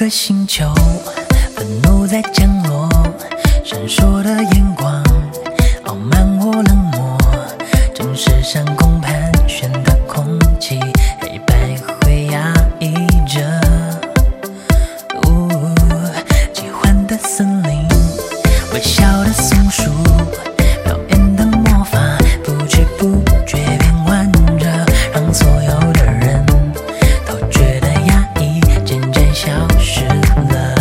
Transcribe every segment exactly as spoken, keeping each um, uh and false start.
个星球，愤怒在降落，闪烁的眼光，傲慢或冷漠，正是上空盘旋的空气，黑白灰压抑着。呜，奇幻的森林，微笑的松树，表演的魔法，不知不觉变换着，让所有的人都觉得压抑，渐渐消失了。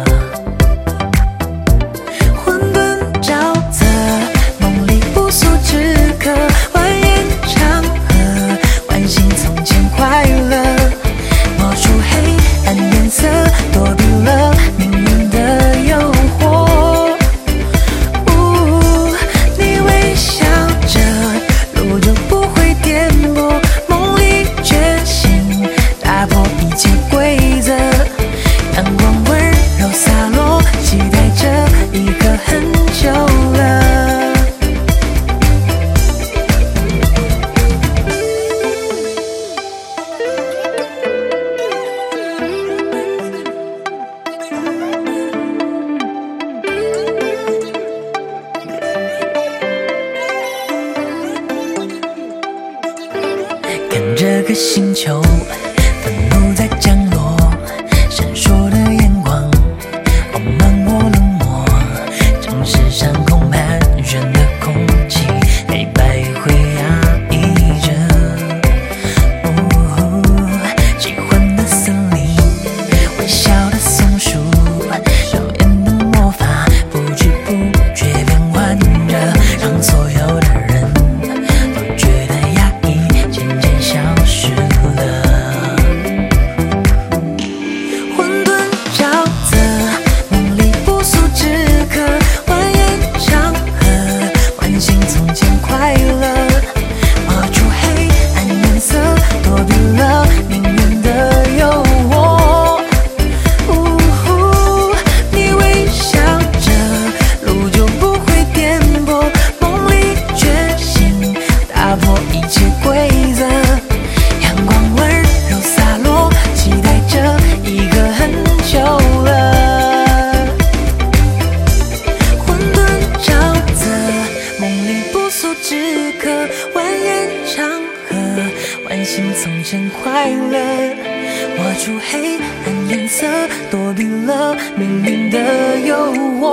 混沌沼泽，梦里不速之客，蜿蜒长河，唤醒从前快乐，抹除黑暗颜色，躲避了命运的诱惑。你微笑着，路就不会颠簸，梦里觉醒，打破一切规则，阳光温柔洒落，期待这一刻很久了。看这个星球，愤怒在降落，闪烁的眼光，傲慢或冷漠，正是上空盘旋的空气，黑白灰压抑着。哦，奇幻的森林，微笑的松树，表演的魔法，不知不觉变换着，让所有的人都觉得压抑，渐渐消失了。混沌沼泽，梦里不速之客，蜿蜒长河，唤醒从前快乐，抹除黑暗颜色，躲避了命运的诱惑。呜，你微笑着，路就不会颠簸，梦里觉醒，打破一切规则，阳光温柔洒落，期待这一个很久了。混沌沼泽，梦里不速之客，蜿蜒长河，唤醒从前快乐，抹除黑暗颜色，躲避了命运的诱惑。